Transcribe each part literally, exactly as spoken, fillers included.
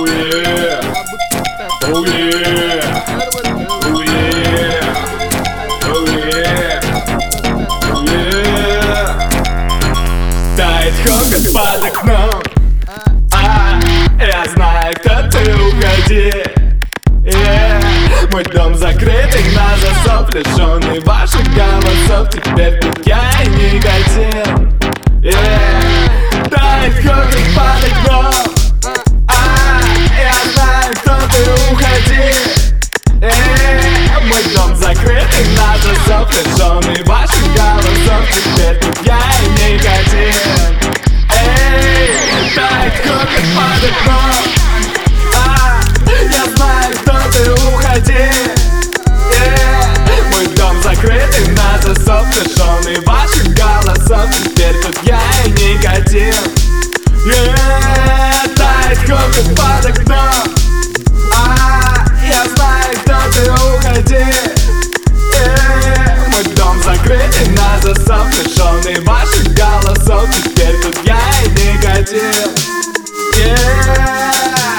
Oh yeah, oh yeah, oh yeah, oh yeah, oh yeah. Тает хокот под окном, а я знаю, кто ты, уходи. Yeah. Мой дом закрытый на засов, лишённый ваших голосов. Теперь тут я и никотин. Yeah. Тает хокот под окном, а я знаю, кто ты, уходи. Yeah. Мой дом закрытый на засов, лишённый ваших голосов. Теперь тут я и никотин. Эй, тает хокот под окном, а я знаю, кто ты, уходи. Yeah. Мой дом закрытый на засов, лишённый ваших голосов. Теперь тут я и никотин. Yeah. Тает хокот под окном, а я знаю, кто ты, уходи. Yeah. Мой дом закрытый на засов, лишённый ваших голосов. Теперь тут я и никотин. Yeah.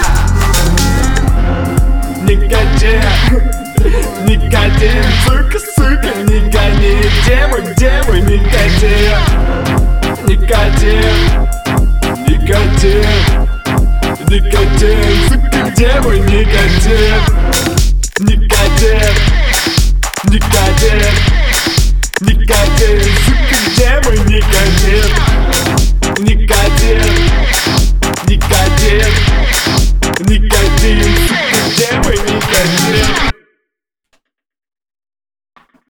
Никотин, никотин, сука, сука, не гони. Где мой, где мой никотин? Никотин, никотин, никотин, сука, где мой никотин? Никотин, никотин, никотин, сука, где мой никотин? Никотин, никотин, никотин, сука, где мой никотин?